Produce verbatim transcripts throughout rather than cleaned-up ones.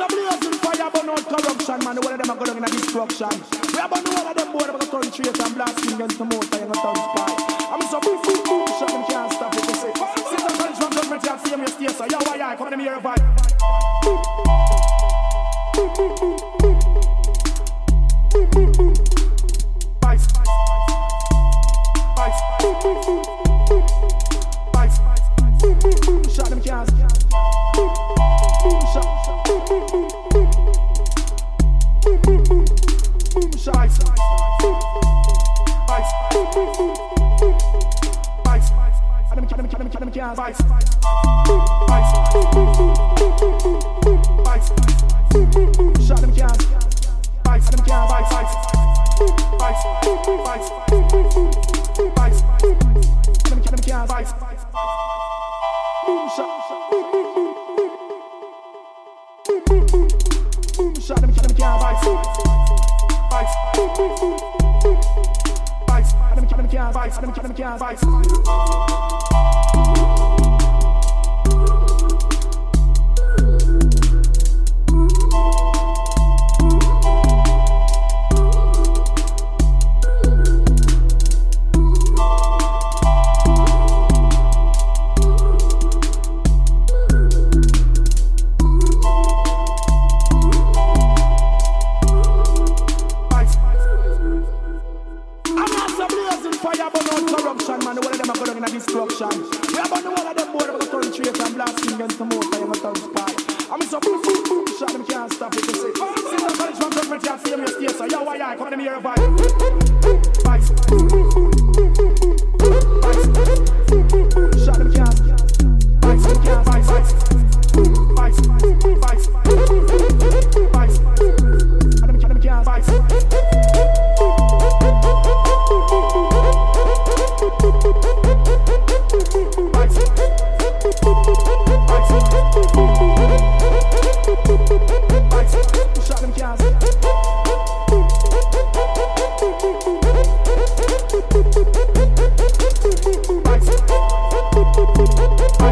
a blazing fire, but not corruption, man. All of them are going in a destruction. We have no one of them boy, they're going to turn traitor and blasting against the motor and turn spy. I'm so boom, boom, boom, shot them can't stop it, you see. Since I'm college from government, you have to see me stay, so yo, why I come in here and vibe. Boom, boom, boom, boom, boom. Boom, boom, boom. Vice, vice, boom, boom, boom, boom. Vice, boom, boom, boom, shot them can't stop. Boom, boom, shot. Boom, boom, boom, boom. Boom, boom, boom, boom, shot. Boom, vice, boom, boom, boom, boom. Vice, and them can't, them can't, them can't. Vice, boom, vice, boom, boom, boom, boom, boom, boom. Vice, boom, boom, boom, shot them can't. Vice, them can't. Vice, vice, boom, vice, boom, boom, vice, boom, boom, boom, boom. Vice, boom, and them can't, them can't. Vice, boom, shot, boom, boom, boom. Boom, boom, boom, boom, shot them, them can't. Vice, vice, boom, boom, boom, boom. Vice, and them can't, them can't. Vice, and them can't, them can't. Vice.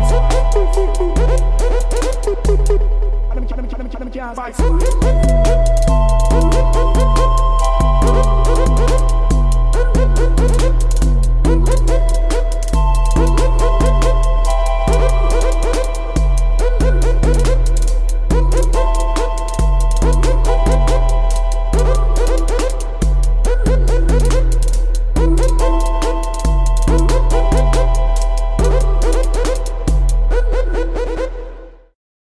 Vice.